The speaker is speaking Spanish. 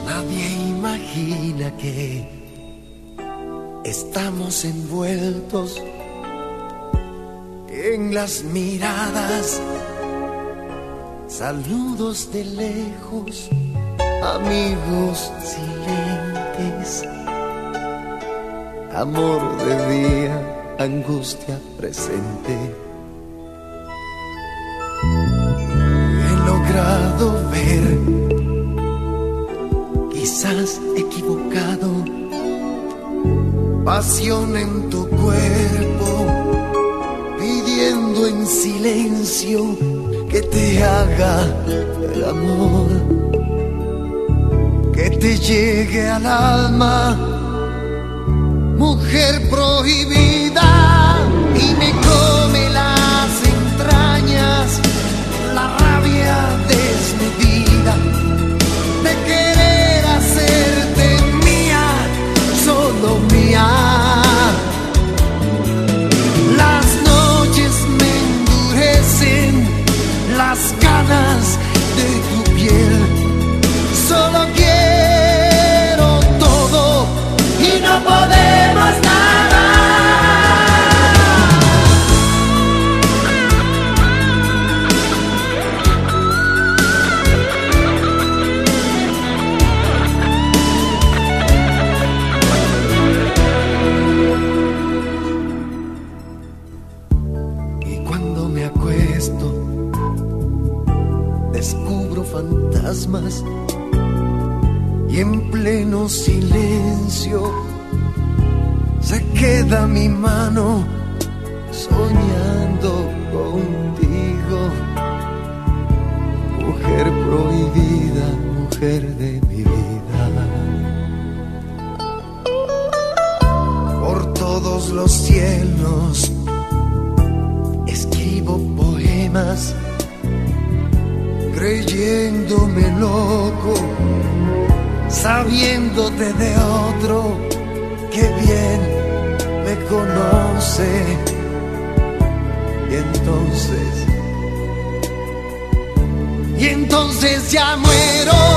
Nadie imagina que estamos envueltos en las miradas, saludos de lejos, amigos silentes, amor de día, angustia presente. He logrado ver, quizás equivocado, pasión en tu cuerpo, pidiendo en silencio que te haga el amor, que te llegue al alma, mujer prohibida, y me come las entrañas la rabia desmedida de querer hacerte mía, solo mía. Las noches me endurecen las canas de tu piel, solo quiero todo y no podemos nada. Descubro fantasmas y en pleno silencio se queda mi mano soñando contigo, mujer prohibida, mujer de mi vida. Por todos los cielos escribo poemas, creyéndome loco, sabiéndote de otro que bien me conoce. Y entonces ya muero.